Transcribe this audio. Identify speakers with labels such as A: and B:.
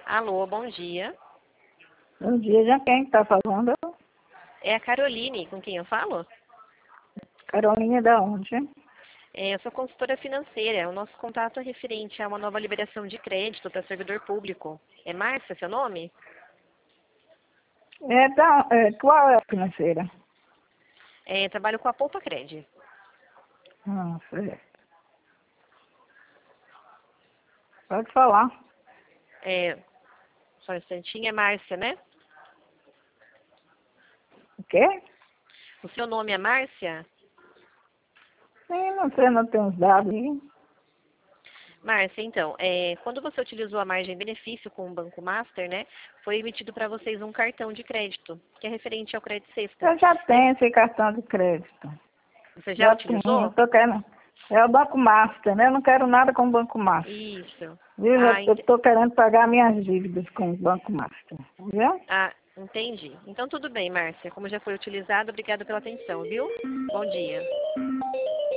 A: Alô, bom dia.
B: Bom dia, já quem está falando?
A: É a Caroline, com quem eu falo?
B: Carolina da onde?
A: Eu sou consultora financeira. O nosso contato é referente a uma nova liberação de crédito para servidor público. É Márcia, seu nome?
B: Qual é a financeira?
A: Trabalho com a Poupa Cred.
B: Ah, certo. Pode falar.
A: Só um instantinho, é Márcia, né?
B: O quê?
A: O seu nome é Márcia?
B: Sim, não sei, não tem os dados aí.
A: Márcia, então, quando você utilizou a margem benefício com o Banco Master, né, foi emitido para vocês um cartão de crédito, que é referente ao crédito sexta.
B: Eu já tenho esse cartão de crédito.
A: Você já
B: Já tenho, eu
A: utilizou?
B: tô querendo. É o Banco Master, né? Eu não quero nada com o Banco Master.
A: Isso.
B: Viu?
A: Ah,
B: Eu estou querendo pagar minhas dívidas com o Banco Master. Viu?
A: entendi. Então tudo bem, Márcia. Como já foi utilizado, obrigada pela atenção, viu? Bom dia.